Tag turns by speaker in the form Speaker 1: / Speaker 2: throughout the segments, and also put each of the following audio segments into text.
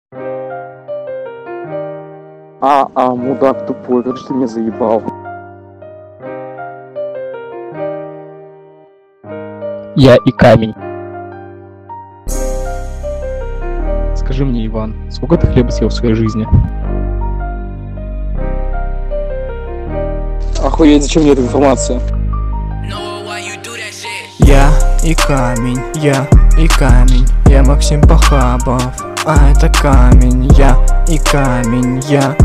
Speaker 1: Мудак тупой, как же ты меня заебал.
Speaker 2: Я и камень. Скажи мне, Иван, сколько ты хлеба съел в своей жизни?
Speaker 1: Охуеть, зачем мне эта информация?
Speaker 3: Я и камень, я Максим Похабов, а это камень, я и камень,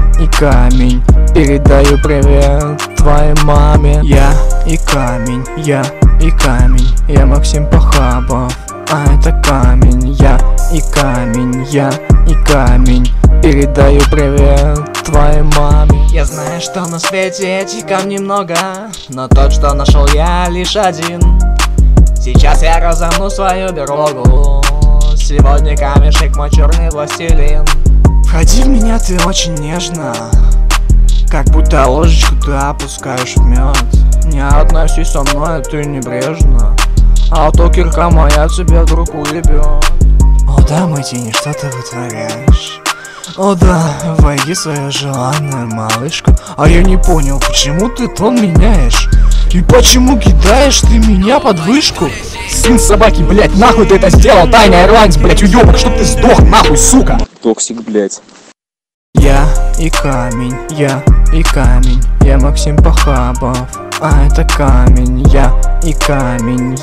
Speaker 3: передаю привет твоей маме. Я и камень, я Максим Похабов, а это камень, я и камень, передаю привет твоей маме. Я знаю, что на свете этих камней много, но тот, что нашел я, лишь один. Сейчас я разомну свою дорогу, сегодня камешек мой черный властелин. Входи в меня ты очень нежно, как будто ложечку ты опускаешь в мед. Не относись со мной ты небрежно, а то кирка моя тебя вдруг уебет. О да, мой тень, что ты вытворяешь? О да, войди в свою желанную малышку. А я не понял, почему ты тон меняешь? И почему кидаешь ты меня под вышку? Сын собаки, блять, нахуй ты это сделал? Тайный ирландец, блять, уёбок, чтоб ты сдох, нахуй, сука!
Speaker 1: Токсик, блять.
Speaker 3: Я и камень, я Максим Похабов, а это камень, я и камень,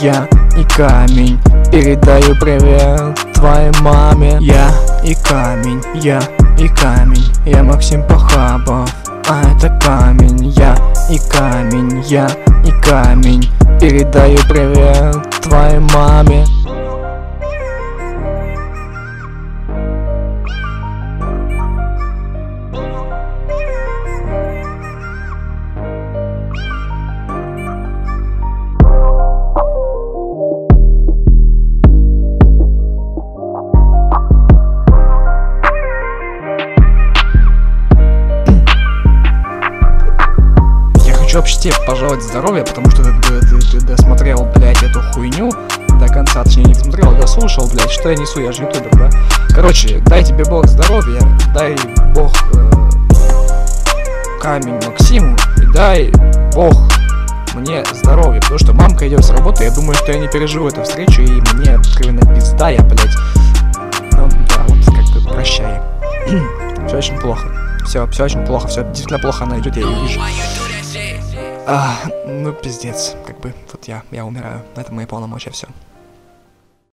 Speaker 3: передаю привет твоей маме. Я и камень, я Максим Похабов, а это камень, я и камень, передаю привет твоей маме. Хочу вообще тебе пожелать здоровья, потому что ты досмотрел, блядь, эту хуйню до конца, точнее не досмотрел, а дослушал, блядь, что я несу, я же ютубер, да? Короче, дай тебе бог здоровья, дай бог камень Максиму и дай бог мне здоровья, потому что мамка идет с работы, я думаю, что я не переживу эту встречу, и мне откровенно пизда, я, блядь, ну да, вот как бы прощай. Все очень плохо, все очень плохо, все действительно плохо, она идет, я ее вижу. Ну пиздец, как бы, тут я умираю, это мои полномочия, все.